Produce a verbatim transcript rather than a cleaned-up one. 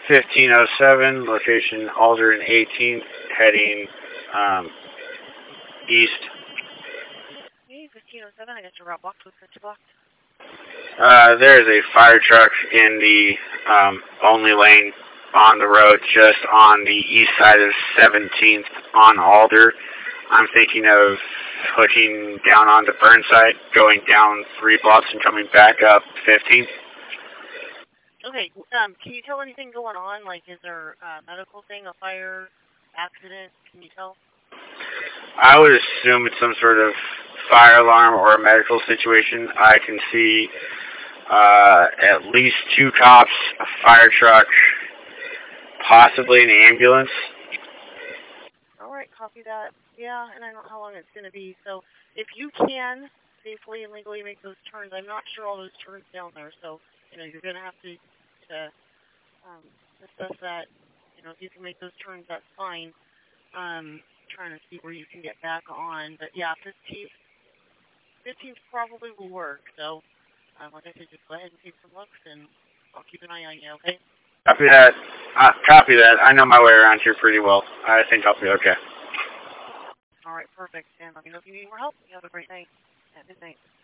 fifteen oh seven, location Alder and eighteenth, heading um, east. Okay, fifteen oh seven, I got your route blocked with fifty blocked. Uh, there is a fire truck in the um, only lane on the road just on the east side of seventeenth on Alder. I'm thinking of hooking down onto Burnside, going down three blocks and coming back up fifteenth. Okay, um, can you tell anything going on? Like, is there a medical thing, a fire, accident? Can you tell? I would assume it's some sort of fire alarm or a medical situation. I can see uh, at least two cops, a fire truck, possibly an ambulance. All right, copy that. Yeah, and I don't know how long it's going to be. So if you can safely and legally make those turns, I'm not sure all those turns down there. So, you know, you're going to have to, to um, assess that. You know, if you can make those turns, that's fine. Um, trying to see where you can get back on. But, yeah, fifteenth, fifteenth probably will work. So, um, like I said, just go ahead and take some looks, and I'll keep an eye on you, okay? Copy that. Uh, copy that. I know my way around here pretty well. I think I'll be okay. All right, perfect. And let me know if you need more help. You have a great night. Have a good night.